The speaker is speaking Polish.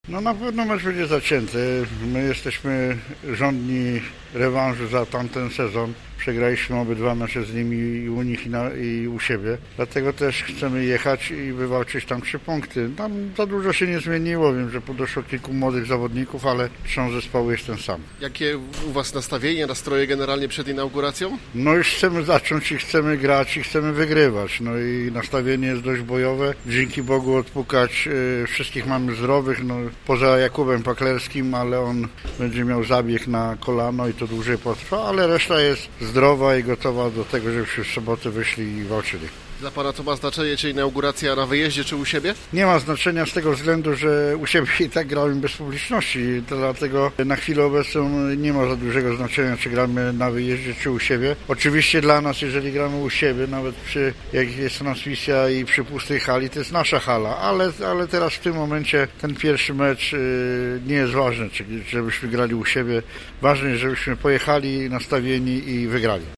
No na pewno mecz będzie zacięty. My jesteśmy żądni rewanżu za tamten sezon. Przegraliśmy obydwa mecze z nimi i u nich i u siebie. Dlatego też chcemy jechać i wywalczyć tam 3 punkty. Tam za dużo się nie zmieniło. Wiem, że podeszło kilku młodych zawodników, ale trzon zespołu jest ten sam. Jakie u Was nastawienie, nastroje generalnie przed inauguracją? No już chcemy zacząć i chcemy grać i chcemy wygrywać. No i nastawienie jest dość bojowe. Dzięki Bogu odpukać wszystkich mamy zdrowych, no poza Jakubem Paklerskim, ale on będzie miał zabieg na kolano i to dłużej potrwa, ale reszta jest zdrowa i gotowa do tego, żebyśmy w sobotę wyszli i walczyli. Dla Pana to ma znaczenie, czy inauguracja na wyjeździe, czy u siebie? Nie ma znaczenia z tego względu, że u siebie i tak gramy bez publiczności, dlatego na chwilę obecną nie ma za dużego znaczenia, czy gramy na wyjeździe, czy u siebie. Oczywiście dla nas, jeżeli gramy u siebie, nawet jak jest transmisja i przy pustej hali, to jest nasza hala, ale teraz w tym momencie ten pierwszy mecz nie jest ważny, żebyśmy grali u siebie. Ważne jest, żebyśmy pojechali nastawieni i wygrali.